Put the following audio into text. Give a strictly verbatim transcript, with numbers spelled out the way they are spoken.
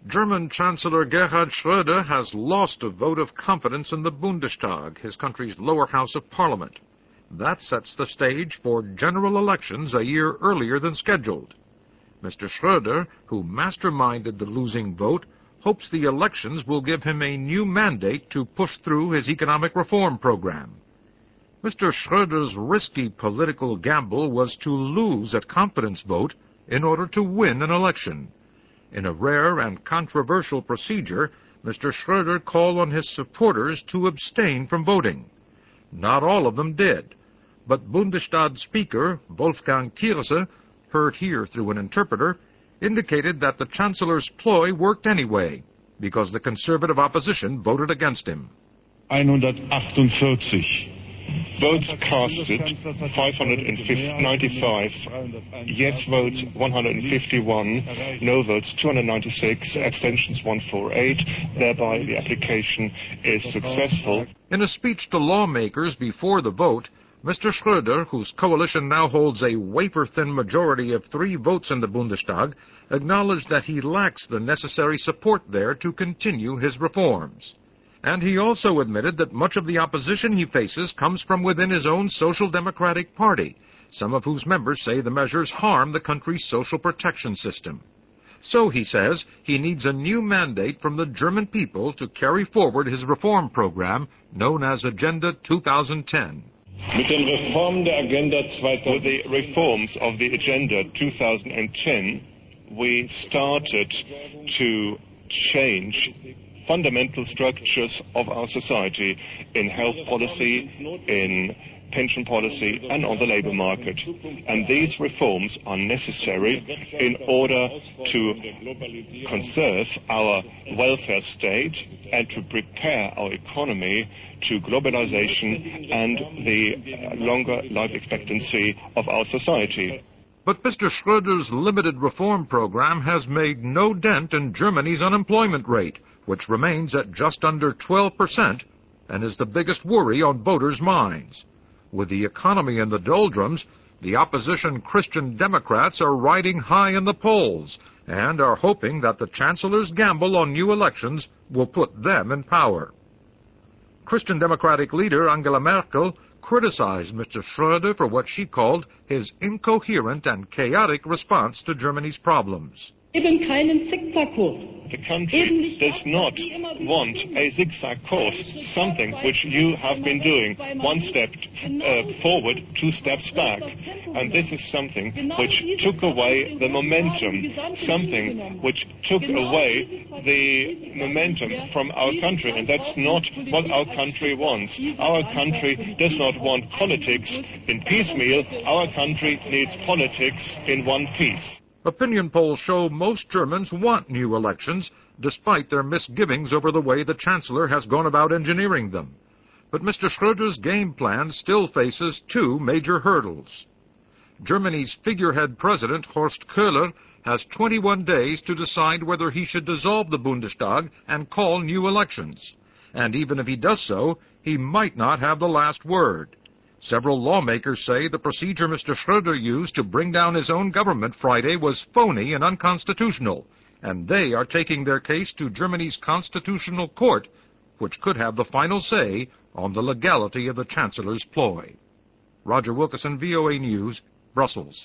German Chancellor Gerhard Schröder has lost a vote of confidence in the Bundestag, his country's lower house of parliament. That sets the stage for general elections a year earlier than scheduled. Mister Schröder, who masterminded the losing vote, hopes the elections will give him a new mandate to push through his economic reform program. Mister Schröder's risky political gamble was to lose a confidence vote in order to win an election. In a rare and controversial procedure, Mister Schröder called on his supporters to abstain from voting. Not all of them did, but Bundestag Speaker Wolfgang Thierse, heard here through an interpreter, indicated that the Chancellor's ploy worked anyway, because the conservative opposition voted against him. hundertachtundvierzig votes casted, five hundred ninety-five, yes votes, one hundred fifty-one, no votes, two hundred ninety-six, abstentions, one hundred forty-eight. Thereby, the application is successful. In a speech to lawmakers before the vote, Mister Schröder, whose coalition now holds a wafer-thin majority of three votes in the Bundestag, acknowledged that he lacks the necessary support there to continue his reforms. And he also admitted that much of the opposition he faces comes from within his own Social Democratic Party, some of whose members say the measures harm the country's social protection system. So, he says, he needs a new mandate from the German people to carry forward his reform program known as Agenda two thousand ten. With the reforms of the Agenda two thousand ten, we started to change fundamental structures of our society in health policy, in pension policy, and on the labor market. And these reforms are necessary in order to conserve our welfare state and to prepare our economy to globalization and the longer life expectancy of our society. But Mister Schröder's limited reform program has made no dent in Germany's unemployment rate, which remains at just under twelve percent and is the biggest worry on voters' minds. With the economy in the doldrums, the opposition Christian Democrats are riding high in the polls and are hoping that the Chancellor's gamble on new elections will put them in power. Christian Democratic leader Angela Merkel criticized Mister Schröder for what she called his incoherent and chaotic response to Germany's problems. The country does not want a zigzag course, something which you have been doing, one step uh, forward, two steps back. And this is something which took away the momentum, something which took away the momentum from our country. And that's not what our country wants. Our country does not want politics in piecemeal. Our country needs politics in one piece. Opinion polls show most Germans want new elections, despite their misgivings over the way the Chancellor has gone about engineering them. But Mister Schröder's game plan still faces two major hurdles. Germany's figurehead president, Horst Köhler, has twenty-one days to decide whether he should dissolve the Bundestag and call new elections. And even if he does so, he might not have the last word. Several lawmakers say the procedure Mister Schröder used to bring down his own government Friday was phony and unconstitutional, and they are taking their case to Germany's Constitutional Court, which could have the final say on the legality of the Chancellor's ploy. Roger Wilkerson, V O A News, Brussels.